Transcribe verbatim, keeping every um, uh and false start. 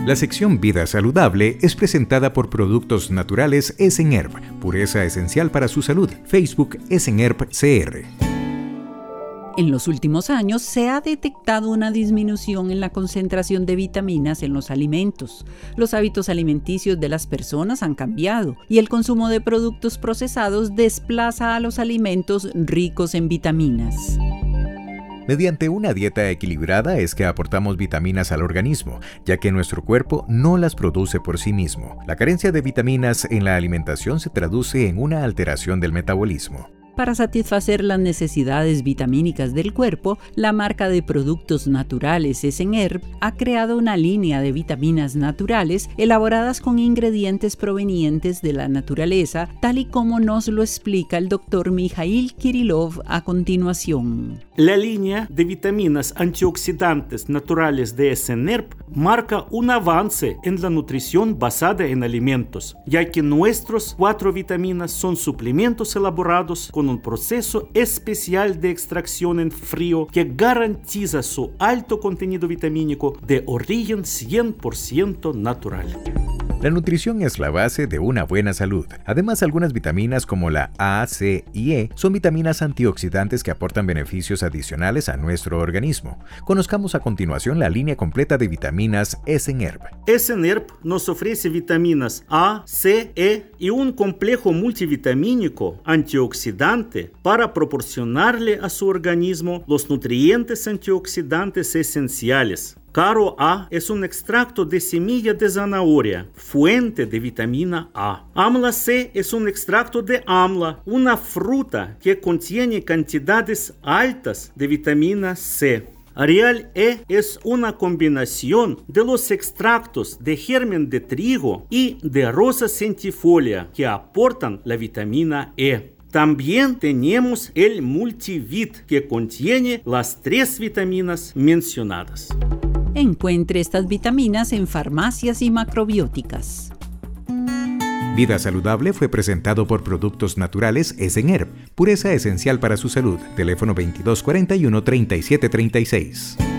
La sección Vida Saludable es presentada por Productos Naturales Esenerb, pureza esencial para su salud. Facebook Esenerb C R. En los últimos años se ha detectado una disminución en la concentración de vitaminas en los alimentos. Los hábitos alimenticios de las personas han cambiado y el consumo de productos procesados desplaza a los alimentos ricos en vitaminas. Mediante una dieta equilibrada es que aportamos vitaminas al organismo, ya que nuestro cuerpo no las produce por sí mismo. La carencia de vitaminas en la alimentación se traduce en una alteración del metabolismo. Para satisfacer las necesidades vitamínicas del cuerpo, la marca de productos naturales Esenerb ha creado una línea de vitaminas naturales elaboradas con ingredientes provenientes de la naturaleza, tal y como nos lo explica el doctor Mikhail Kirillov a continuación. La línea de vitaminas antioxidantes naturales de Esenerb marca un avance en la nutrición basada en alimentos, ya que nuestros cuatro vitaminas son suplementos elaborados con un proceso especial de extracción en frío que garantiza su alto contenido vitamínico de origen cien por ciento natural. La nutrición es la base de una buena salud. Además, algunas vitaminas como la A, C y E son vitaminas antioxidantes que aportan beneficios adicionales a nuestro organismo. Conozcamos a continuación la línea completa de vitaminas Esenerb. Esenerb nos ofrece vitaminas A, C, E y un complejo multivitamínico antioxidante para proporcionarle a su organismo los nutrientes antioxidantes esenciales. Caro A es un extracto de semilla de zanahoria, fuente de vitamina A. Amla C es un extracto de amla, una fruta que contiene cantidades altas de vitamina C. Real E es una combinación de los extractos de germen de trigo y de rosa centifolia que aportan la vitamina E. También tenemos el Multivit, que contiene las tres vitaminas mencionadas. Encuentre estas vitaminas en farmacias y macrobióticas. Vida Saludable fue presentado por Productos Naturales Esenerb, pureza esencial para su salud. Teléfono veintidós cuarenta y uno, treinta y siete treinta y seis.